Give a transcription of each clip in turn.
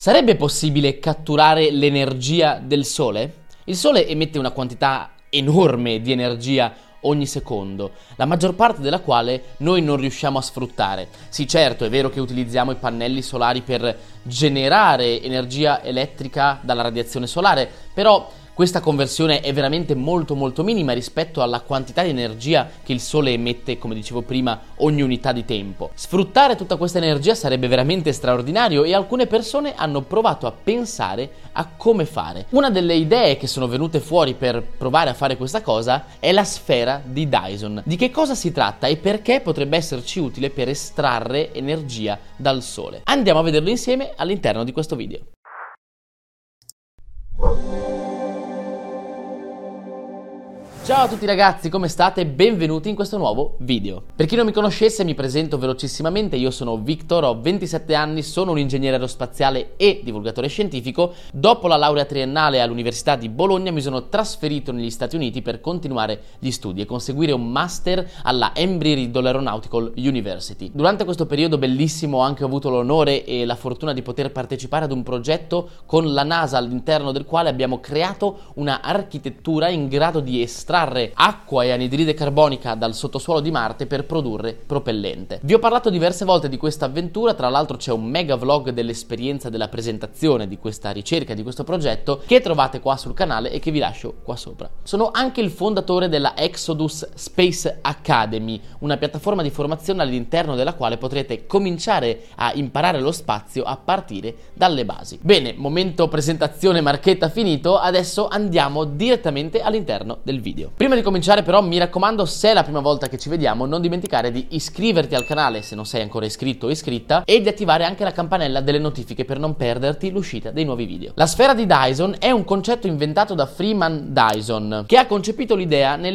Sarebbe possibile catturare l'energia del Sole? Il Sole emette una quantità enorme di energia ogni secondo, la maggior parte della quale noi non riusciamo a sfruttare. Sì, certo, è vero che utilizziamo i pannelli solari per generare energia elettrica dalla radiazione solare, però questa conversione è veramente molto minima rispetto alla quantità di energia che il Sole emette, come dicevo prima, ogni unità di tempo. Sfruttare tutta questa energia sarebbe veramente straordinario e alcune persone hanno provato a pensare a come fare. Una delle idee che sono venute fuori per provare a fare questa cosa è la sfera di Dyson. Di che cosa si tratta e perché potrebbe esserci utile per estrarre energia dal Sole? Andiamo a vederlo insieme all'interno di questo video. Ciao a tutti ragazzi, come state? Benvenuti in questo nuovo video. Per chi non mi conoscesse mi presento velocissimamente, io sono Victor, ho 27 anni, sono un ingegnere aerospaziale e divulgatore scientifico. Dopo la laurea triennale all'Università di Bologna mi sono trasferito negli Stati Uniti per continuare gli studi e conseguire un master alla Embry-Riddle Aeronautical University. Durante questo periodo bellissimo ho anche avuto l'onore e la fortuna di poter partecipare ad un progetto con la NASA all'interno del quale abbiamo creato una architettura in grado di estrarre acqua e anidride carbonica dal sottosuolo di Marte per produrre propellente. Vi ho parlato diverse volte di questa avventura, tra l'altro c'è un mega vlog dell'esperienza della presentazione di questa ricerca, di questo progetto, che trovate qua sul canale e che vi lascio qua sopra. Sono anche il fondatore della Exodus Space Academy, una piattaforma di formazione all'interno della quale potrete cominciare a imparare lo spazio a partire dalle basi. Bene, momento presentazione marchetta finito, adesso andiamo direttamente all'interno del video. Prima di cominciare però mi raccomando, se è la prima volta che ci vediamo, non dimenticare di iscriverti al canale se non sei ancora iscritto o iscritta e di attivare anche la campanella delle notifiche per non perderti l'uscita dei nuovi video. La sfera di Dyson è un concetto inventato da Freeman Dyson, che ha concepito l'idea nel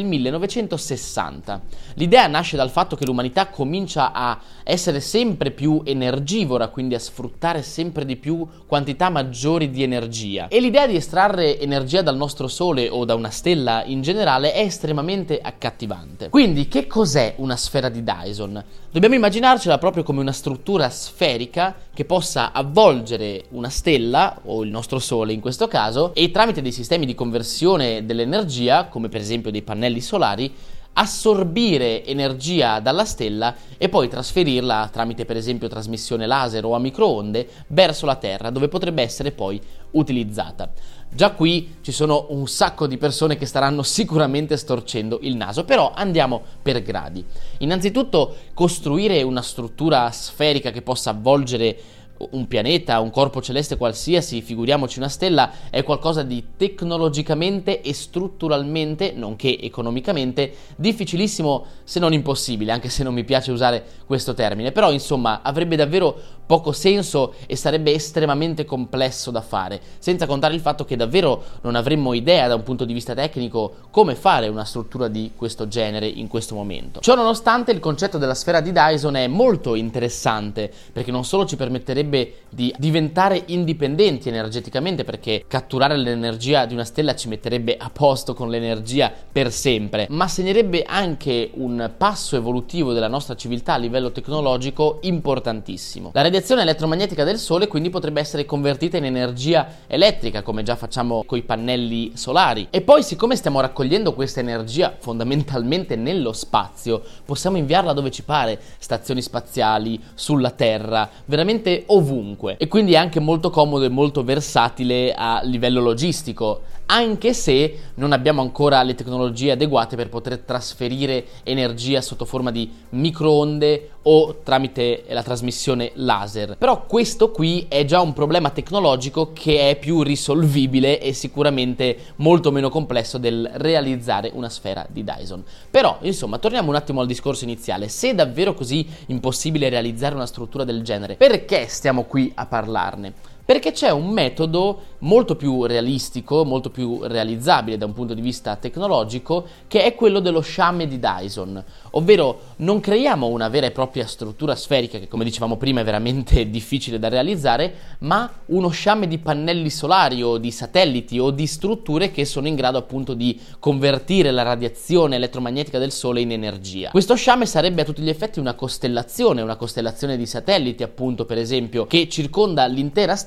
1960. L'idea nasce dal fatto che l'umanità comincia a essere sempre più energivora, quindi a sfruttare sempre di più quantità maggiori di energia. E l'idea di estrarre energia dal nostro Sole o da una stella in generale è estremamente accattivante. Quindi che cos'è una sfera di Dyson? Dobbiamo immaginarcela proprio come una struttura sferica che possa avvolgere una stella o il nostro Sole in questo caso e tramite dei sistemi di conversione dell'energia, come per esempio dei pannelli solari, assorbire energia dalla stella e poi trasferirla tramite per esempio trasmissione laser o a microonde verso la Terra, dove potrebbe essere poi utilizzata. Già qui ci sono un sacco di persone che staranno sicuramente storcendo il naso, però andiamo per gradi. Innanzitutto, costruire una struttura sferica che possa avvolgere un pianeta, un corpo celeste qualsiasi, figuriamoci una stella, è qualcosa di tecnologicamente e strutturalmente, nonché economicamente, difficilissimo se non impossibile, anche se non mi piace usare questo termine, però insomma avrebbe davvero poco senso e sarebbe estremamente complesso da fare, senza contare il fatto che davvero non avremmo idea da un punto di vista tecnico come fare una struttura di questo genere in questo momento. Ciò nonostante, il concetto della sfera di Dyson è molto interessante perché non solo ci permetterebbe di diventare indipendenti energeticamente, perché catturare l'energia di una stella ci metterebbe a posto con l'energia per sempre, ma segnerebbe anche un passo evolutivo della nostra civiltà a livello tecnologico importantissimo. La radiazione elettromagnetica del Sole quindi potrebbe essere convertita in energia elettrica, come già facciamo con i pannelli solari, e poi siccome stiamo raccogliendo questa energia fondamentalmente nello spazio, possiamo inviarla dove ci pare, stazioni spaziali, sulla Terra, veramente ovunque, e quindi è anche molto comodo e molto versatile a livello logistico, anche se non abbiamo ancora le tecnologie adeguate per poter trasferire energia sotto forma di microonde o tramite la trasmissione laser. Però questo qui è già un problema tecnologico che è più risolvibile e sicuramente molto meno complesso del realizzare una sfera di Dyson. Però insomma, torniamo un attimo al discorso iniziale. Se è davvero così impossibile realizzare una struttura del genere, perché stiamo qui a parlarne? Perché c'è un metodo molto più realistico, molto più realizzabile da un punto di vista tecnologico, che è quello dello sciame di Dyson, ovvero non creiamo una vera e propria struttura sferica che, come dicevamo prima, è veramente difficile da realizzare, ma uno sciame di pannelli solari o di satelliti o di strutture che sono in grado appunto di convertire la radiazione elettromagnetica del Sole in energia. Questo sciame sarebbe a tutti gli effetti una costellazione di satelliti, appunto, per esempio, che circonda l'intera stella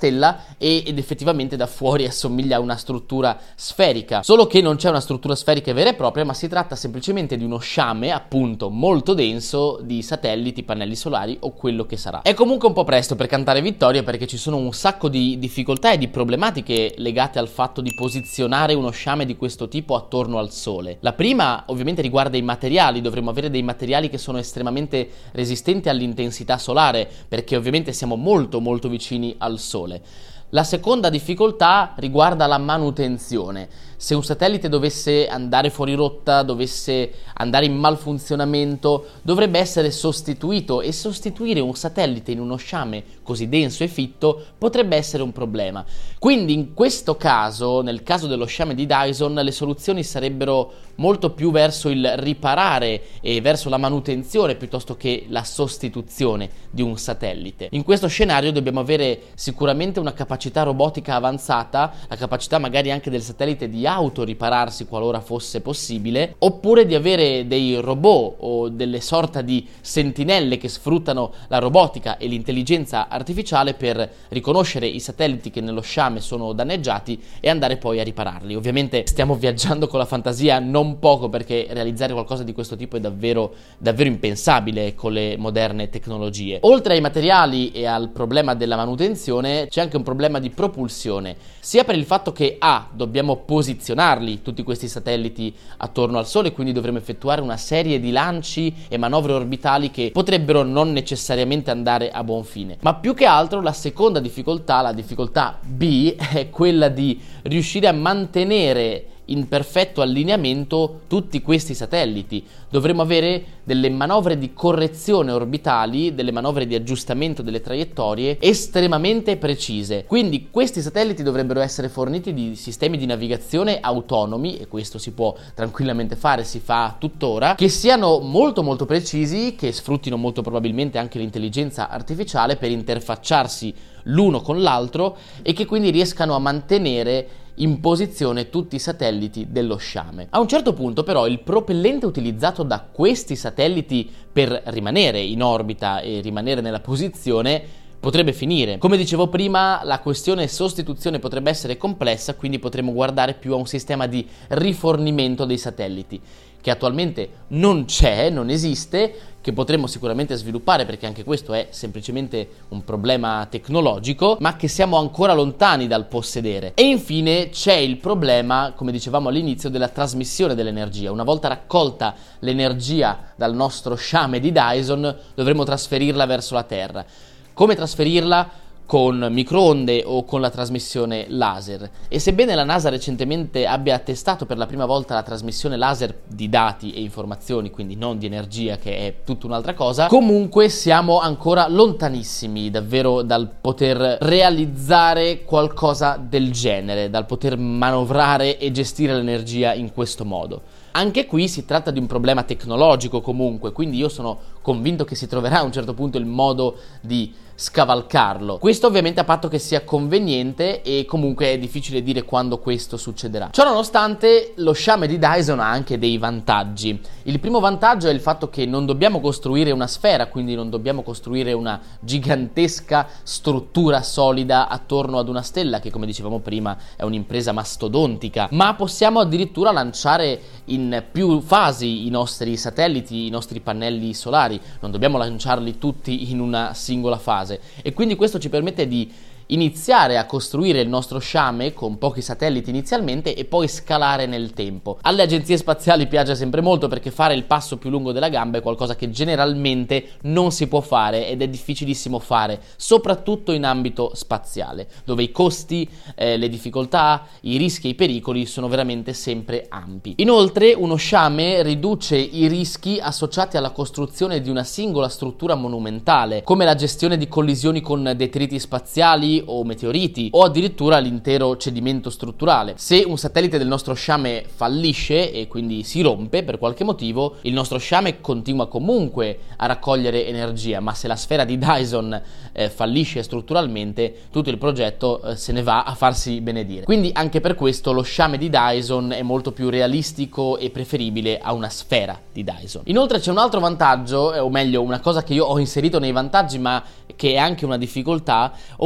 stella ed effettivamente da fuori assomiglia a una struttura sferica, solo che non c'è una struttura sferica vera e propria, ma si tratta semplicemente di uno sciame, appunto molto denso, di satelliti, pannelli solari o quello che sarà. È comunque un po' presto per cantare vittoria, perché ci sono un sacco di difficoltà e di problematiche legate al fatto di posizionare uno sciame di questo tipo attorno al Sole. La prima ovviamente riguarda i materiali. Dovremmo avere dei materiali che sono estremamente resistenti all'intensità solare, perché ovviamente siamo molto vicini al Sole. La seconda difficoltà riguarda la manutenzione. Se un satellite dovesse andare fuori rotta, dovesse andare in malfunzionamento, dovrebbe essere sostituito, e sostituire un satellite in uno sciame così denso e fitto potrebbe essere un problema. Quindi in questo caso, nel caso dello sciame di Dyson, le soluzioni sarebbero molto più verso il riparare e verso la manutenzione piuttosto che la sostituzione di un satellite. In questo scenario dobbiamo avere sicuramente una capacità robotica avanzata, la capacità magari anche del satellite di autoripararsi qualora fosse possibile, oppure di avere dei robot o delle sorta di sentinelle che sfruttano la robotica e l'intelligenza artificiale per riconoscere i satelliti che nello sciame sono danneggiati e andare poi a ripararli. Ovviamente stiamo viaggiando con la fantasia non poco, perché realizzare qualcosa di questo tipo è davvero impensabile con le moderne tecnologie. Oltre ai materiali e al problema della manutenzione, c'è anche un problema di propulsione, sia per il fatto che dobbiamo posizionarli tutti questi satelliti attorno al Sole, quindi dovremo effettuare una serie di lanci e manovre orbitali che potrebbero non necessariamente andare a buon fine. Ma più che altro la seconda difficoltà, la difficoltà B, è quella di riuscire a mantenere in perfetto allineamento tutti questi satelliti. Dovremo avere delle manovre di correzione orbitali, delle manovre di aggiustamento delle traiettorie estremamente precise. Quindi questi satelliti dovrebbero essere forniti di sistemi di navigazione autonomi, e questo si può tranquillamente fare, si fa tuttora, che siano molto precisi, che sfruttino molto probabilmente anche l'intelligenza artificiale per interfacciarsi l'uno con l'altro, e che quindi riescano a mantenere in posizione tutti i satelliti dello sciame. A un certo punto però il propellente utilizzato da questi satelliti per rimanere in orbita e rimanere nella posizione potrebbe finire. Come dicevo prima, la questione sostituzione potrebbe essere complessa, quindi potremo guardare più a un sistema di rifornimento dei satelliti, che attualmente non esiste, che potremmo sicuramente sviluppare, perché anche questo è semplicemente un problema tecnologico, ma che siamo ancora lontani dal possedere. E infine c'è il problema, come dicevamo all'inizio, della trasmissione dell'energia. Una volta raccolta l'energia dal nostro sciame di Dyson, dovremo trasferirla verso la Terra. Come trasferirla? Con microonde o con la trasmissione laser. E sebbene la NASA recentemente abbia testato per la prima volta la trasmissione laser di dati e informazioni, quindi non di energia, che è tutta un'altra cosa, comunque siamo ancora lontanissimi davvero dal poter realizzare qualcosa del genere, dal poter manovrare e gestire l'energia in questo modo. Anche qui si tratta di un problema tecnologico comunque, quindi io sono convinto che si troverà a un certo punto il modo di scavalcarlo. Questo ovviamente a patto che sia conveniente, e comunque è difficile dire quando questo succederà. Ciò nonostante, lo sciame di Dyson ha anche dei vantaggi. Il primo vantaggio è il fatto che non dobbiamo costruire una sfera, quindi non dobbiamo costruire una gigantesca struttura solida attorno ad una stella, che come dicevamo prima è un'impresa mastodontica, ma possiamo addirittura lanciare in più fasi i nostri satelliti, i nostri pannelli solari. Non dobbiamo lanciarli tutti in una singola fase, e quindi questo ci permette di iniziare a costruire il nostro sciame con pochi satelliti inizialmente e poi scalare nel tempo. Alle agenzie spaziali piace sempre molto, perché fare il passo più lungo della gamba è qualcosa che generalmente non si può fare ed è difficilissimo fare, soprattutto in ambito spaziale, dove i costi, le difficoltà, i rischi e i pericoli sono veramente sempre ampi. Inoltre uno sciame riduce i rischi associati alla costruzione di una singola struttura monumentale, come la gestione di collisioni con detriti spaziali o meteoriti, o addirittura l'intero cedimento strutturale. Se un satellite del nostro sciame fallisce e quindi si rompe per qualche motivo, il nostro sciame continua comunque a raccogliere energia, ma se la sfera di Dyson fallisce strutturalmente, tutto il progetto se ne va a farsi benedire. Quindi anche per questo lo sciame di Dyson è molto più realistico e preferibile a una sfera di Dyson. Inoltre c'è un altro vantaggio, o meglio una cosa che io ho inserito nei vantaggi ma che è anche una difficoltà, ovvero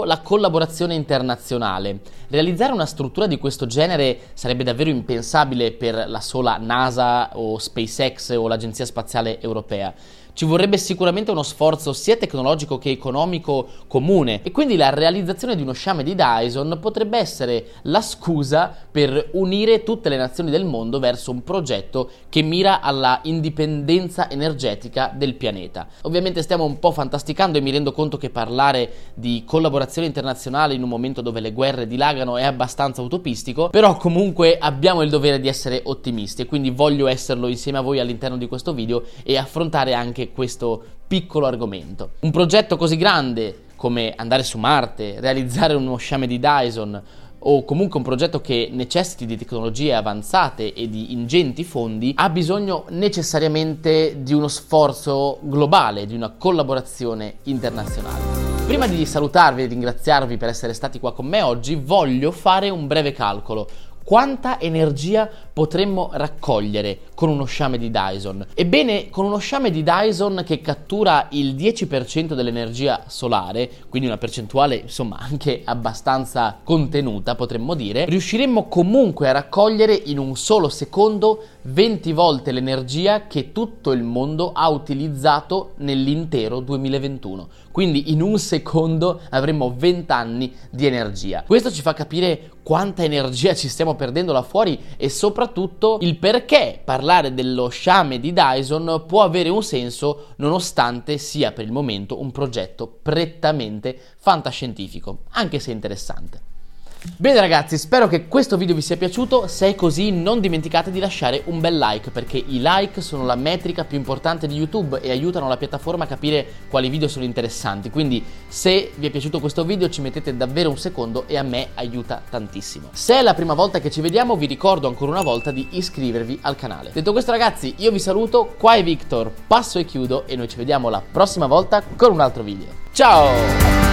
la collaborazione internazionale. Realizzare una struttura di questo genere sarebbe davvero impensabile per la sola NASA o SpaceX o l'Agenzia Spaziale Europea. Ci vorrebbe sicuramente uno sforzo sia tecnologico che economico comune, e quindi la realizzazione di uno sciame di Dyson potrebbe essere la scusa per unire tutte le nazioni del mondo verso un progetto che mira alla indipendenza energetica del pianeta. Ovviamente stiamo un po' fantasticando e mi rendo conto che parlare di collaborazione internazionale in un momento dove le guerre dilagano è abbastanza utopistico, però comunque abbiamo il dovere di essere ottimisti e quindi voglio esserlo insieme a voi all'interno di questo video e affrontare anche questo piccolo argomento. Un progetto così grande come andare su Marte, realizzare uno sciame di Dyson o comunque un progetto che necessiti di tecnologie avanzate e di ingenti fondi ha bisogno necessariamente di uno sforzo globale, di una collaborazione internazionale. Prima di salutarvi e ringraziarvi per essere stati qua con me oggi, voglio fare un breve calcolo. Quanta energia potremmo raccogliere con uno sciame di Dyson? Ebbene, con uno sciame di Dyson che cattura il 10% dell'energia solare, quindi una percentuale insomma anche abbastanza contenuta potremmo dire, riusciremmo comunque a raccogliere in un solo secondo 20 volte l'energia che tutto il mondo ha utilizzato nell'intero 2021. Quindi in un secondo avremmo 20 anni di energia. Questo ci fa capire quanta energia ci stiamo perdendo là fuori e soprattutto il perché parlare dello sciame di Dyson può avere un senso nonostante sia per il momento un progetto prettamente fantascientifico, anche se interessante. Bene ragazzi, spero che questo video vi sia piaciuto. Se è così non dimenticate di lasciare un bel like, perché i like sono la metrica più importante di YouTube e aiutano la piattaforma a capire quali video sono interessanti. Quindi se vi è piaciuto questo video ci mettete davvero un secondo e a me aiuta tantissimo. Se è la prima volta che ci vediamo vi ricordo ancora una volta di iscrivervi al canale. Detto questo ragazzi, io vi saluto, qua è Victor, passo e chiudo e noi ci vediamo la prossima volta con un altro video. Ciao!